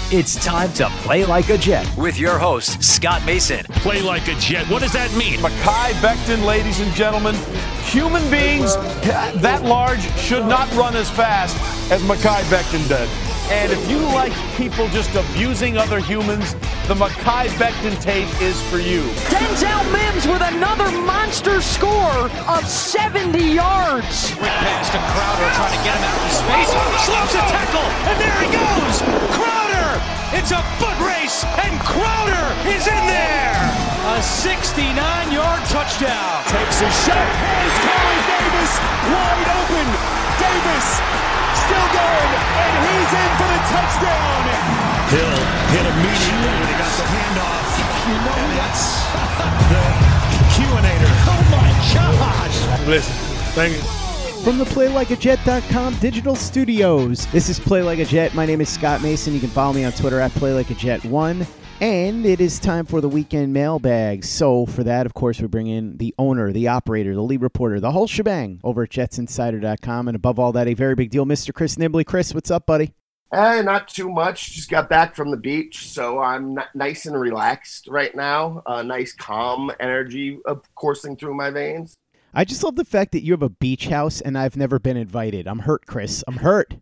It's time to play like a Jet with your host, Scott Mason. Play like a Jet. What does that mean? Mekhi Becton, ladies and gentlemen. Human beings that large should not run as fast as Mekhi Becton did. And if you like people just abusing other humans, the Mekhi Becton tape is for you. Denzel Mims with another monster score of 70 yards. Quick pass to Crowder trying to get him out of space. Slows a tackle, and there he goes. Crowder! It's a foot race, and Crowder is in there. A 69-yard touchdown. Takes a shot. Here's Corey Davis wide open. Davis still going, and he's in for the touchdown. Hill hit immediately when he got the handoff. You know that's the Q-inator. Oh my gosh. Listen, thank you. From the PlayLikeAJet.com digital studios, this is Play Like a Jet. My name is Scott Mason. You can follow me on Twitter at PlayLikeAJet1. And it is time for the weekend mailbag. So for that, of course, we bring in the owner, the operator, the lead reporter, the whole shebang over at JetsInsider.com. And above all that, a very big deal, Mr. Chris Nibley. Chris, what's up, buddy? Not too much. Just got back from the beach, so I'm nice and relaxed right now. Nice, calm energy coursing through my veins. I just love the fact that you have a beach house and I've never been invited. I'm hurt, Chris. I'm hurt.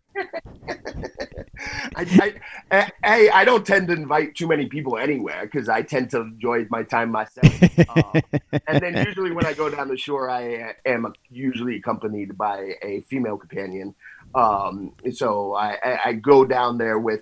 I don't tend to invite too many people anywhere because I tend to enjoy my time myself. And then usually when I go down the shore, I am usually accompanied by a female companion. So I go down there with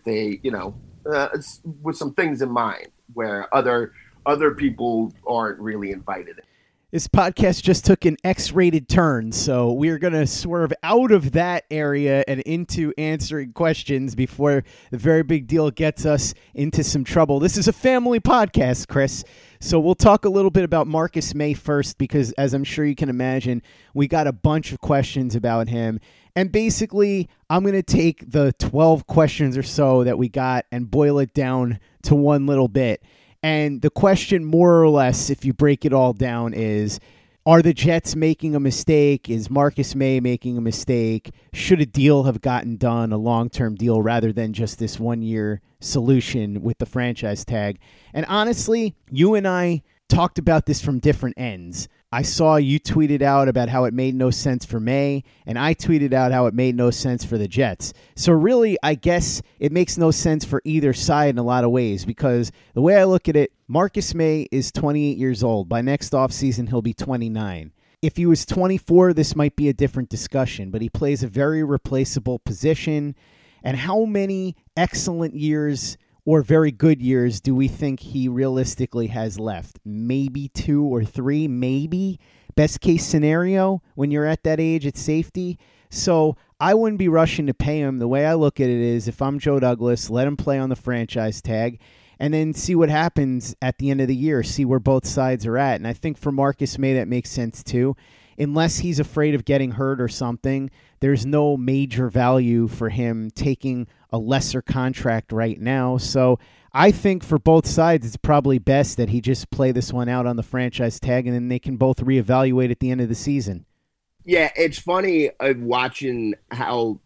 with some things in mind where other people aren't really invited. This podcast just took an X-rated turn, so we're going to swerve out of that area and into answering questions before the very big deal gets us into some trouble. This is a family podcast, Chris, so we'll talk a little bit about Marcus Maye first because, as I'm sure you can imagine, we got a bunch of questions about him. And basically, I'm going to take the 12 questions or so that we got and boil it down to one little bit. And the question, more or less, if you break it all down, is, are the Jets making a mistake? Is Marcus Maye making a mistake? Should a deal have gotten done, a long-term deal, rather than just this one-year solution with the franchise tag? And honestly, you and I talked about this from different ends. I saw you tweeted out about how it made no sense for Maye, and I tweeted out how it made no sense for the Jets. So really, I guess it makes no sense for either side in a lot of ways, because the way I look at it, Marcus Maye is 28 years old. By next offseason, he'll be 29. If he was 24, this might be a different discussion, but he plays a very replaceable position. And how many excellent years or very good years do we think he realistically has left? Maybe 2 or 3, maybe. Best case scenario when you're at that age at safety. So I wouldn't be rushing to pay him. The way I look at it is, if I'm Joe Douglas, let him play on the franchise tag and then see what happens at the end of the year, see where both sides are at. And I think for Marcus Maye, that makes sense too. Unless he's afraid of getting hurt or something, there's no major value for him taking a lesser contract right now. So I think for both sides, it's probably best that he just play this one out on the franchise tag, and then they can both reevaluate at the end of the season. Yeah, it's funny watching how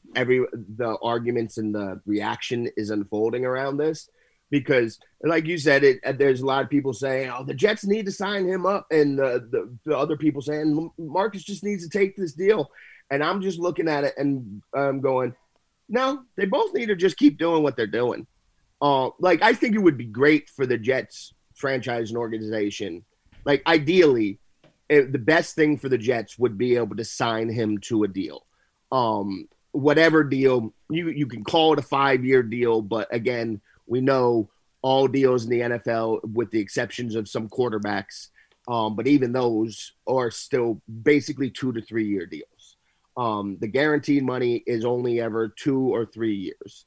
the arguments and the reaction is unfolding around this. Because, like you said, there's a lot of people saying, "Oh, the Jets need to sign him up," and the other people saying Marcus just needs to take this deal. And I'm just looking at it and going, "No, they both need to just keep doing what they're doing." I think it would be great for the Jets franchise and organization. Like, ideally, the best thing for the Jets would be able to sign him to a deal. Whatever deal, you can call it a 5-year deal, but again, we know all deals in the NFL, with the exceptions of some quarterbacks, but even those are still basically 2 to 3 year deals. The guaranteed money is only ever 2 or 3 years.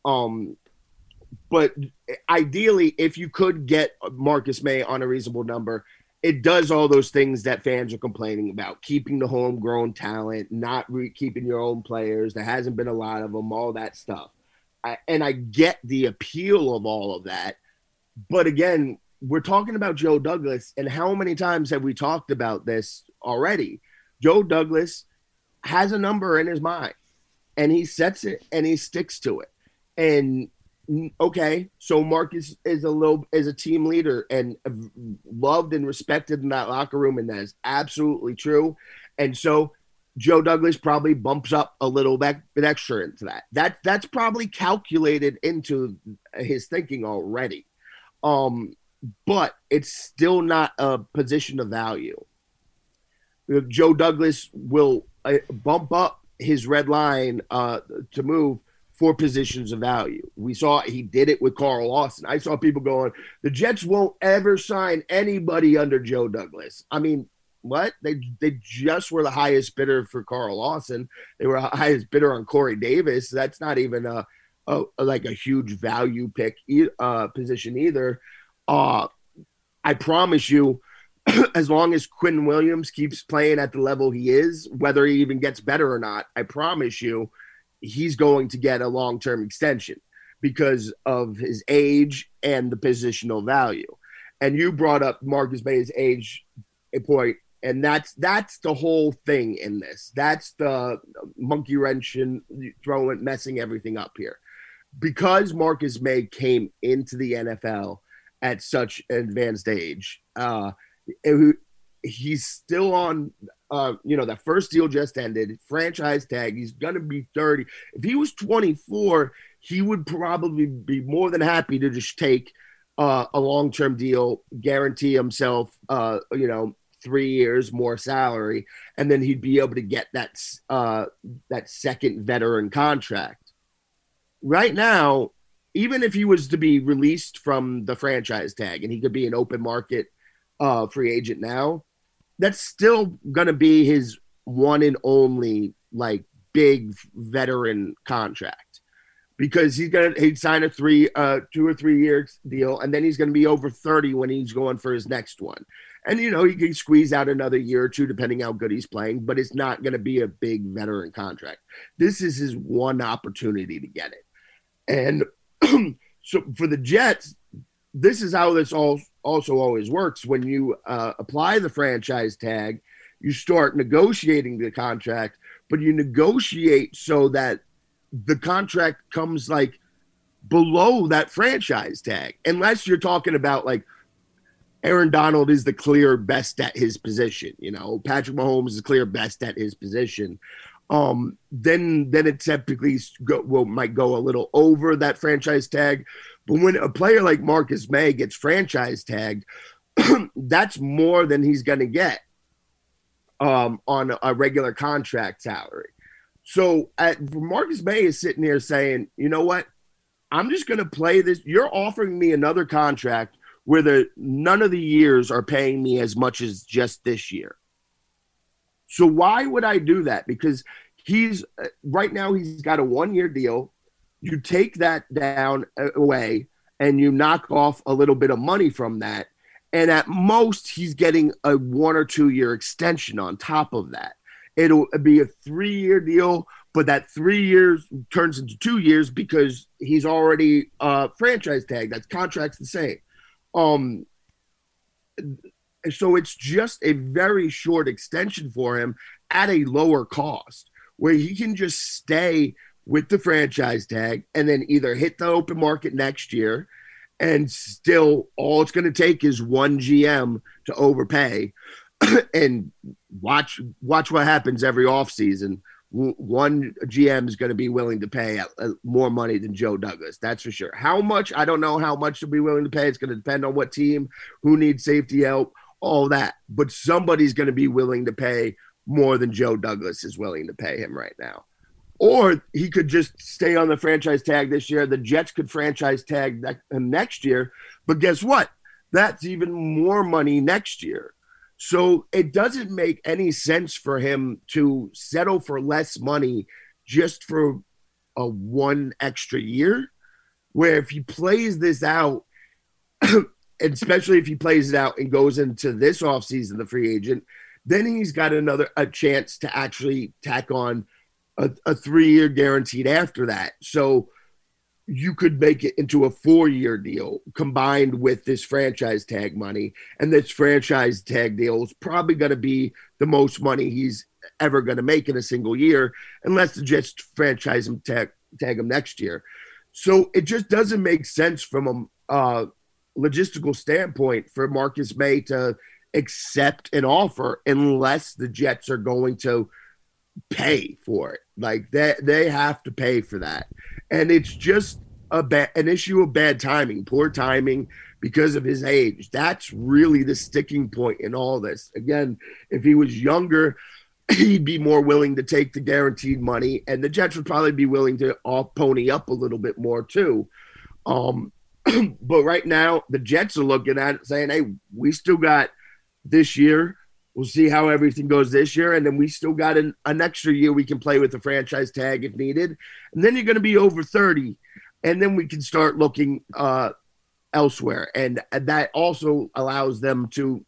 But ideally, if you could get Marcus Maye on a reasonable number, it does all those things that fans are complaining about: keeping the homegrown talent, not keeping your own players. There hasn't been a lot of them, all that stuff. And I get the appeal of all of that. But again, we're talking about Joe Douglas, and how many times have we talked about this already? Joe Douglas has a number in his mind, and he sets it and he sticks to it. And Okay, so Marcus is a team leader and loved and respected in that locker room, and that is absolutely true. And so Joe Douglas probably bumps up a little bit extra into that. That's probably calculated into his thinking already. But it's still not a position of value. Joe Douglas will bump up his red line to move for positions of value. We saw he did it with Carl Lawson. I saw people going, the Jets won't ever sign anybody under Joe Douglas. I mean, what? They just were the highest bidder for Carl Lawson. They were the highest bidder on Corey Davis. That's not even a huge value pick position either. I promise you, as long as Quinn Williams keeps playing at the level he is, whether he even gets better or not, I promise you he's going to get a long-term extension because of his age and the positional value. And you brought up Marcus May's age point, and that's the whole thing in this. That's the monkey wrench and messing everything up here. Because Marcus May came into the NFL at such an advanced age, he's still on that first deal just ended, franchise tag. He's going to be 30. If he was 24, he would probably be more than happy to just take a long-term deal, guarantee himself 3 years more salary, and then he'd be able to get that second veteran contract. Right now, even if he was to be released from the franchise tag and he could be an open market free agent now, that's still going to be his one and only big veteran contract, because he'd sign a 2 or 3 year deal, and then he's going to be over 30 when he's going for his next one. And, he can squeeze out another year or two depending how good he's playing, but it's not going to be a big veteran contract. This is his one opportunity to get it. And so for the Jets, this is how this also always works. When you apply the franchise tag, you start negotiating the contract, but you negotiate so that the contract comes below that franchise tag, unless you're talking about Aaron Donald is the clear best at his position. Patrick Mahomes is the clear best at his position. Then it typically might go a little over that franchise tag. But when a player like Marcus May gets franchise tagged, that's more than he's going to get on a regular contract salary. So Marcus May is sitting here saying, you know what? I'm just going to play this. You're offering me another contract where none of the years are paying me as much as just this year. So why would I do that? Because right now he's got a 1-year deal. You take that down away and you knock off a little bit of money from that. And at most he's getting a 1 or 2 year extension on top of that. It'll be a 3-year deal, but that 3 years turns into 2 years because he's already franchise tagged. That contract's the same. So it's just a very short extension for him at a lower cost, where he can just stay with the franchise tag and then either hit the open market next year, and still all it's going to take is one GM to overpay and watch what happens every offseason. One GM is going to be willing to pay more money than Joe Douglas. That's for sure. How much? I don't know how much they'll be willing to pay. It's going to depend on what team, who needs safety help, all that. But somebody's going to be willing to pay more than Joe Douglas is willing to pay him right now. Or he could just stay on the franchise tag this year. The Jets could franchise tag him next year. But guess what? That's even more money next year. So it doesn't make any sense for him to settle for less money just for a 1 extra year, where if he plays this out, especially if he plays it out and goes into this offseason, the free agent, then he's got a chance to actually tack on a 3-year guaranteed after that. So you could make it into a 4-year deal combined with this franchise tag money. And this franchise tag deal is probably going to be the most money he's ever going to make in a single year, unless the Jets franchise him, tag him next year. So it just doesn't make sense from a logistical standpoint for Marcus May to accept an offer unless the Jets are going to pay for it. Like they have to pay for that. And it's just an issue of bad timing, poor timing because of his age. That's really the sticking point in all this. Again, if he was younger, he'd be more willing to take the guaranteed money, and the Jets would probably be willing to pony up a little bit more too. But right now, the Jets are looking at it saying, hey, we still got this year. We'll see how everything goes this year, and then we still got an extra year we can play with the franchise tag if needed. And then you're going to be over 30, and then we can start looking elsewhere. And that also allows them to,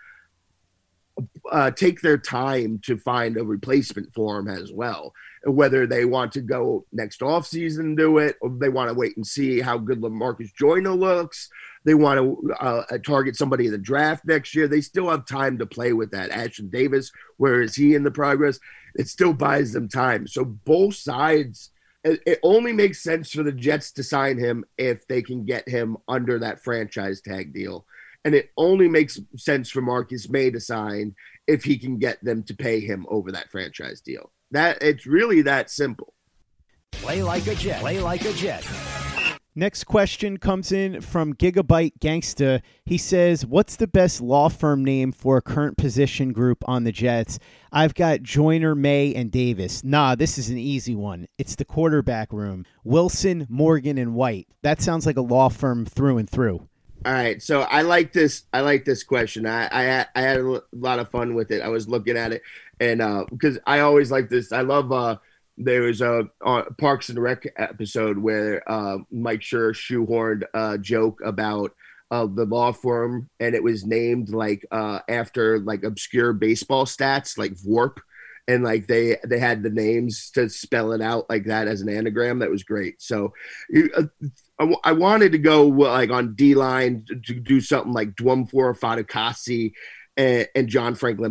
take their time to find a replacement for him as well. Whether they want to go next offseason and do it, or they want to wait and see how good LaMarcus Joyner looks. They want to target somebody in the draft next year. They still have time to play with that. Ashton Davis, where is he in the progress? It still buys them time. So both sides, it only makes sense for the Jets to sign him if they can get him under that franchise tag deal. And it only makes sense for Marcus May to sign if he can get them to pay him over that franchise deal. It's really that simple. Play like a Jet. Play like a Jet. Next question comes in from Gigabyte Gangsta. He says, what's the best law firm name for a current position group on the Jets? I've got Joyner, May, and Davis. Nah, this is an easy one. It's the quarterback room. Wilson, Morgan, and White. That sounds like a law firm through and through. All right, so I like this question. I had a lot of fun with it. I was looking at it, and because I always like this. I love there was a Parks and Rec episode where Mike Schur shoehorned a joke about the law firm, and it was named like after like obscure baseball stats, like VORP, and like they had the names to spell it out like that as an anagram. That was great. So I wanted to go like on D-line to do something like Dwumfor Fatukasi and Franklin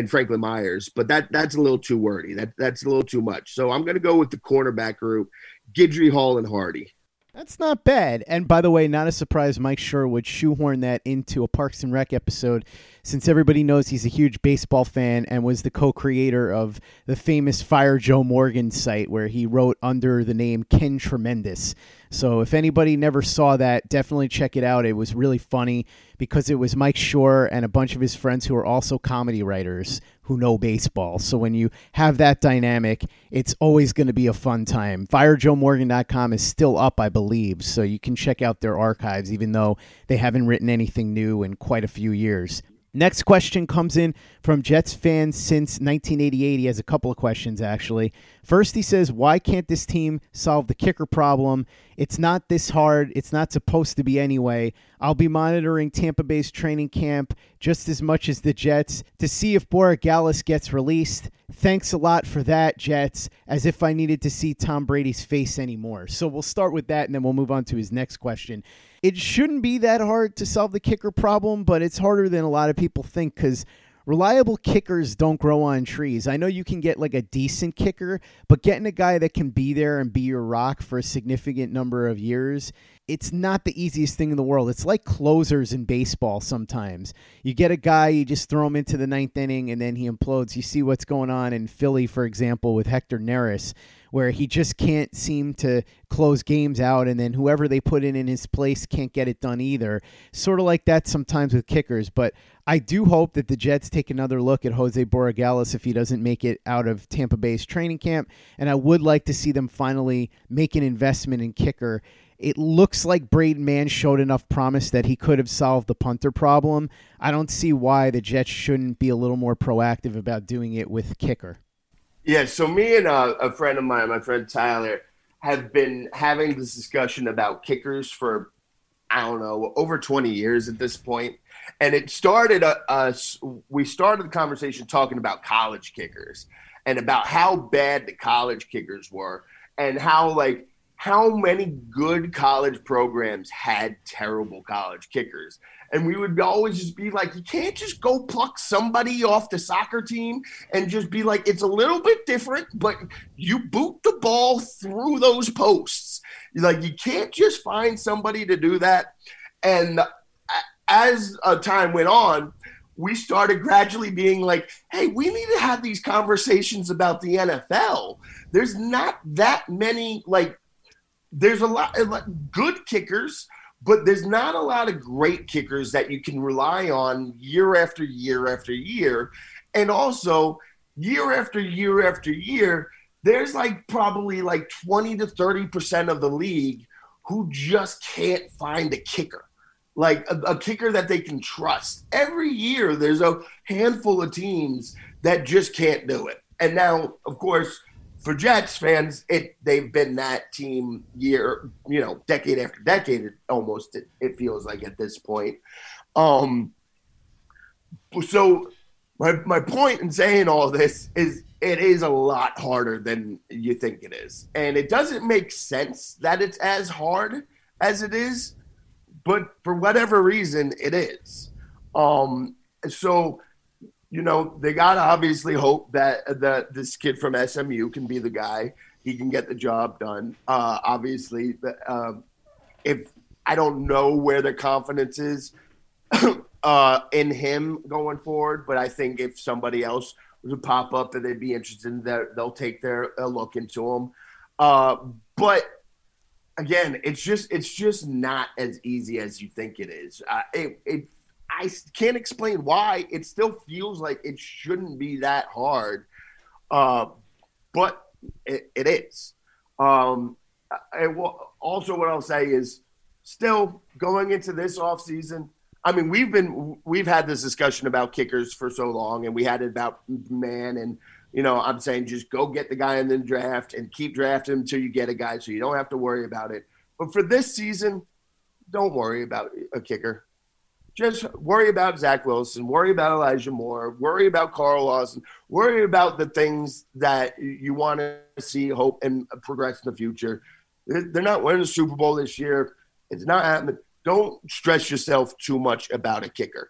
Myers, but that's a little too wordy. That's a little too much. So I'm going to go with the cornerback group, Guidry, Hall, and Hardy. That's not bad. And by the way, not a surprise Mike Schur would shoehorn that into a Parks and Rec episode, since everybody knows he's a huge baseball fan and was the co-creator of the famous Fire Joe Morgan site where he wrote under the name Ken Tremendous. So if anybody never saw that, definitely check it out. It was really funny because it was Mike Schur and a bunch of his friends who are also comedy writers who know baseball. So when you have that dynamic, it's always going to be a fun time. FireJoeMorgan.com is still up, I believe, so you can check out their archives, even though they haven't written anything new in quite a few years. Next question comes in from Jets fans since 1988. He has a couple of questions, actually. First, he says, why can't this team solve the kicker problem? It's not this hard. It's not supposed to be anyway. I'll be monitoring Tampa Bay's training camp just as much as the Jets to see if Borregales gets released. Thanks a lot for that, Jets, as if I needed to see Tom Brady's face anymore. So we'll start with that, and then we'll move on to his next question. It shouldn't be that hard to solve the kicker problem, but it's harder than a lot of people think because reliable kickers don't grow on trees. I know you can get like a decent kicker, but getting a guy that can be there and be your rock for a significant number of years, it's not the easiest thing in the world. It's like closers in baseball sometimes. You get a guy, you just throw him into the ninth inning, and then he implodes. You see what's going on in Philly, for example, with Hector Neris, where he just can't seem to close games out, and then whoever they put in his place can't get it done either. Sort of like that sometimes with kickers, but I do hope that the Jets take another look at Jose Borregales if he doesn't make it out of Tampa Bay's training camp, and I would like to see them finally make an investment in kicker. It looks like Braden Mann showed enough promise that he could have solved the punter problem. I don't see why the Jets shouldn't be a little more proactive about doing it with kicker. Yeah, so me and a friend of mine, my friend Tyler, have been having this discussion about kickers for, I don't know, over 20 years at this point. And it started we started the conversation talking about college kickers and about how bad the college kickers were and how how many good college programs had terrible college kickers. And we would always just be like, you can't just go pluck somebody off the soccer team and just be like, it's a little bit different, but you boot the ball through those posts. Like, you can't just find somebody to do that. And as time went on, we started gradually being like, hey, we need to have these conversations about the NFL. There's not that many, like, there's a lot of good kickers, but there's not a lot of great kickers that you can rely on year after year after year. And also, year after year after year, there's like probably like 20 to 30% of the league who just can't find a kicker, like a kicker that they can trust. Every year, there's a handful of teams that just can't do it. And now, of course, for Jets fans, they've been that team year, decade after decade, almost, it feels like at this point. So my point in saying all this is it is a lot harder than you think it is. And it doesn't make sense that it's as hard as it is, but for whatever reason, it is. So they got to obviously hope that this kid from SMU can be the guy. He can get the job done. Obviously, if I don't know where the confidence is in him going forward, but I think if somebody else would pop up that they'd be interested in, they'll take a look into him. But again, it's just not as easy as you think it is. I can't explain why. It still feels like it shouldn't be that hard, but it is. Also, what I'll say is, still going into this offseason, I mean, we've had this discussion about kickers for so long, and we had it about man, and I'm saying just go get the guy in the draft and keep drafting until you get a guy, so you don't have to worry about it. But for this season, don't worry about a kicker. Just worry about Zach Wilson, worry about Elijah Moore, worry about Carl Lawson, worry about the things that you want to see, hope, and progress in the future. They're not winning the Super Bowl this year. It's not happening. Don't stress yourself too much about a kicker.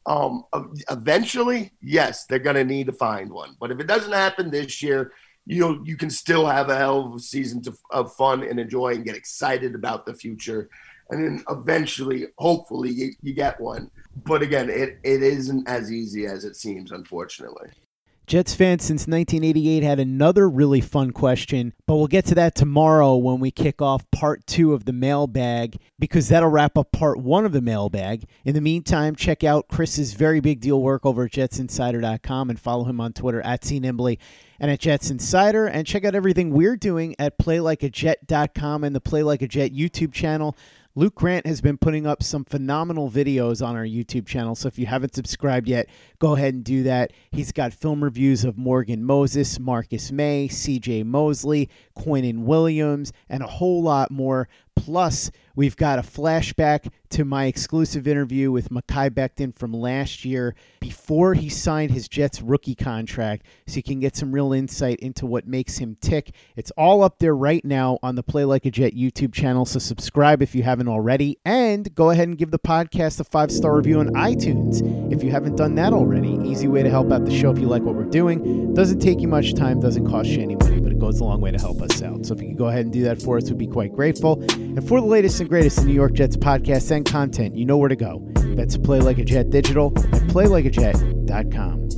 Eventually, yes, they're going to need to find one. But if it doesn't happen this year, you can still have a hell of a season of fun and enjoy and get excited about the future. And then eventually, hopefully, you get one. But again, it isn't as easy as it seems, unfortunately. Jets fans since 1988 had another really fun question, but we'll get to that tomorrow when we kick off part 2 of the mailbag, because that'll wrap up part 1 of the mailbag. In the meantime, check out Chris's very big deal work over at jetsinsider.com and follow him on Twitter at @CNimbly and at Jets Insider, and check out everything we're doing at playlikeajet.com and the Play Like a Jet YouTube channel. Luke Grant has been putting up some phenomenal videos on our YouTube channel, so if you haven't subscribed yet, go ahead and do that. He's got film reviews of Morgan Moses, Marcus May, CJ Mosley, Quinnen Williams, and a whole lot more. Plus, we've got a flashback to my exclusive interview with Mekhi Becton from last year before he signed his Jets rookie contract, so you can get some real insight into what makes him tick. It's all up there right now on the Play Like a Jet YouTube channel, so subscribe if you haven't already, and go ahead and give the podcast a 5-star review on iTunes if you haven't done that already. Easy way to help out the show if you like what we're doing. Doesn't take you much time, doesn't cost you any money, but it goes a long way to help us out. So if you could go ahead and do that for us, we'd be quite grateful. And for the latest and greatest in New York Jets podcasts and content, you know where to go. That's Play Like a Jet Digital and playlikeajet.com.